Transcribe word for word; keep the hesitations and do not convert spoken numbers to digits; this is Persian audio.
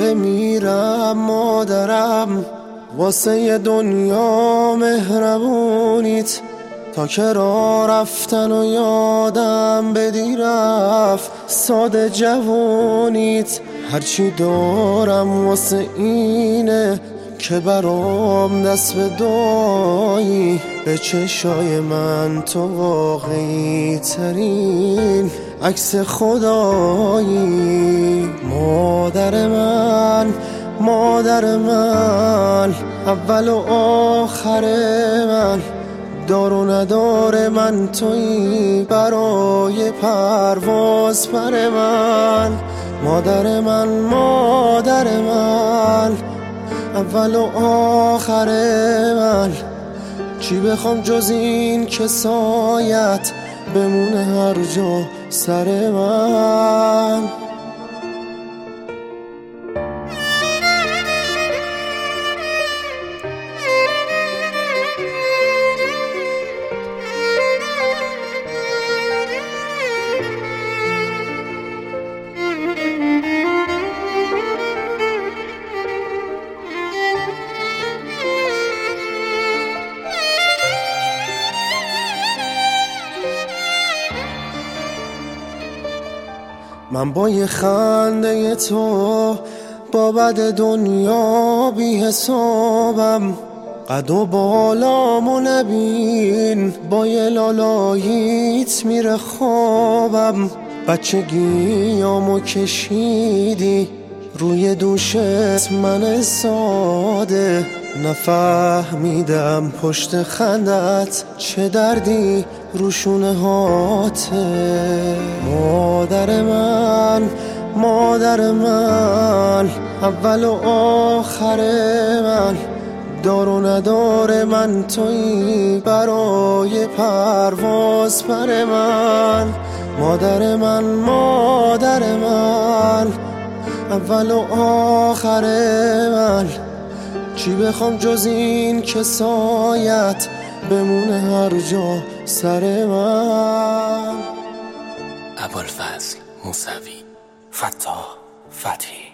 بمیرم مادرم واسه دنیا مهربونیت، تا که راه رفتن و یادم بدی رفت ساده جوونیت. هرچی دارم واسه اینه که برام دست به دعایی، به چشای من تو واقعی ترین عکس خدایی. مادر من، مادر من، اول و آخر من، دار و ندار من تویی، برای پرواز پر من. مادر من، مادر من، اول و آخر من، چی بخوام جز این که سایت بمونه هر جا سر من. من با یه خنده تو با بد دنیا بی حسابم، قد و بالامو نبین با یه لالاییت میره خوابم. بچگیامو کشیدی روی دوشت من ساده، نفهمیدم پشت خندت چه دردی روشونه هاته. مادر من، مادر من، اول و آخر من، دار و ندار من تویی، برای پرواز پر من. مادر من، مادر من، اول و آخر من، چی بخوام جز این که سایت بمونه هر جا سر من. ابوالفضل موسوی، فتاح فتحی.